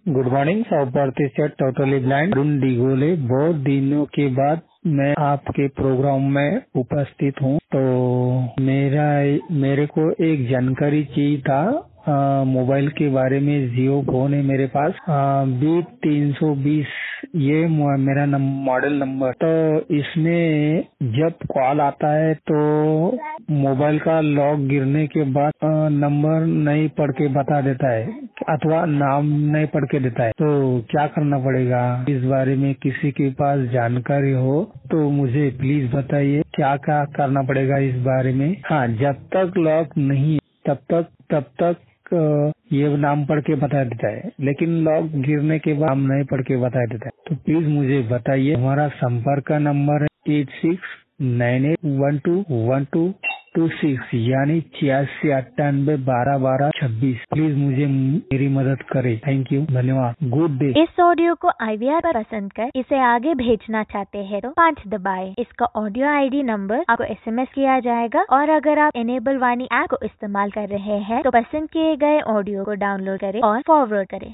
Good morning. सौभारती से totally blind Arun दिगोले। बहुत दिनों के बाद मैं आपके प्रोग्राम में उपस्थित हूँ। तो मेरे को एक जानकारी चाहिए था मोबाइल के बारे में। जियो फोन है मेरे पास, B320 ये मेरा मॉडल नंबर। तो इसमें जब कॉल आता है तो मोबाइल का लॉक गिरने के बाद नंबर नहीं पढ़ के बता देता है अथवा नाम नहीं पढ़ के देता है। तो क्या करना पड़ेगा? इस बारे में किसी के पास जानकारी हो तो मुझे प्लीज बताइए, क्या क्या करना पड़ेगा इस बारे में। हाँ, जब तक लॉक नहीं तब तक ये नाम पढ़ के बता देता है, लेकिन लॉक गिरने के बाद नाम नहीं पढ़ के बता देता है। तो प्लीज मुझे बताइए। हमारा संपर्क का नंबर है 8698121226 यानी 8698121226। प्लीज मुझे मेरी मदद करे। थैंक यू, धन्यवाद, गुड डे। इस ऑडियो को IVR पर पसंद कर इसे आगे भेजना चाहते हैं तो 5 दबाएं। इसका ऑडियो ID नंबर आपको SMS किया जाएगा। और अगर आप इनेबल वाणी ऐप को इस्तेमाल कर रहे हैं तो पसंद किए गए ऑडियो को डाउनलोड करें और फॉरवर्ड करें।